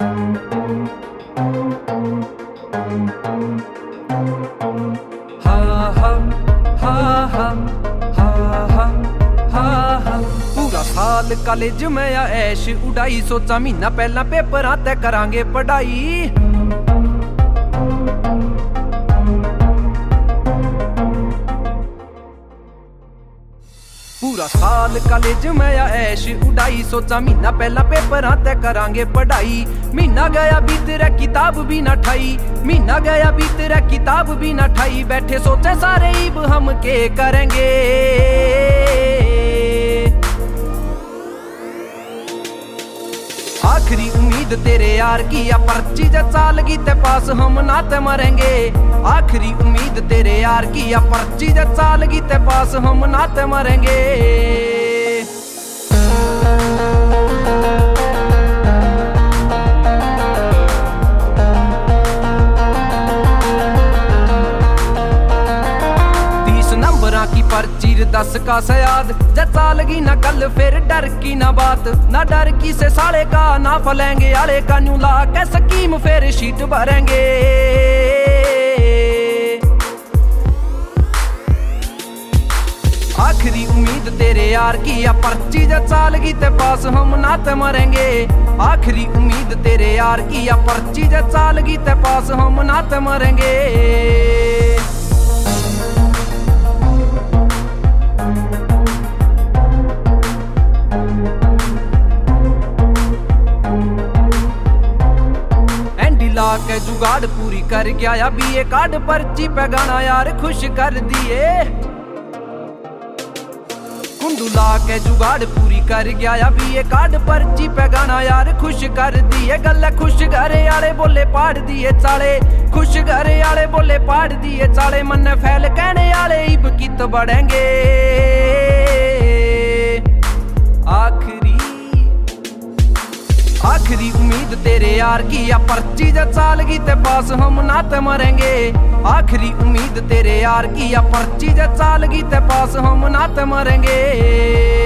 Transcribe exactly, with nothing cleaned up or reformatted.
पूरा साल कॉलेज में या ऐश उड़ाई, सोचा महीना पहला पेपर आते करांगे पढ़ाई। पूरा साल कॉलेज में या ऐश उड़ाई, सोचा महीना पहला पेपर आते करांगे पढ़ाई। महीना गया बीत रे किताब भी ना ठाई, महीना गया बीत रे किताब भी ना ठाई। बैठे सोचे सारे इब हम के करेंगे। आखिरी उम्मीद तेरे यार की या पर्ची जे चालगी ते पास हम नाते मरेंगे। आखिरी उम्मीद तेरे यार की या पर्ची जे चालगी ते पास हम नाते मरेंगे। की पर्ची दस का सयाद जब चालगी ना कल फिर डर की ना बात, ना डर की से साले का ना फलेंगे आले का न्यू ला के स्कीम फिर शीट भरेंगे। आखिरी उम्मीद तेरे यार की या पर्ची जब चालगी ते पास हम नाते मरेंगे। आखिरी उम्मीद तेरे यार की या पर्ची जब चालगी ते पास हम नाते मरेंगे। ला के जुगाड़ पूरी कर गया या बीए कार्ड पर्ची पे गाना यार खुश कर दिए। कुंडू ला के जुगाड़ पूरी कर गया या बीए कार्ड पर्ची पे गाना यार खुश कर दिए। गल्ला खुश घरे आले बोले पाड़ दिए चाले, खुश घरे आले बोले पाड़ दिए चाले। मन फैल कहने आले इब कित बढ़ेंगे। आखिरी आखिरी उम्मीद तेरे यार की या पर्ची जब चालगी ते पास हम नाते मरेंगे। आखिरी उम्मीद तेरे यार की या पर्ची जब चालगी ते पास हम नाते मरेंगे।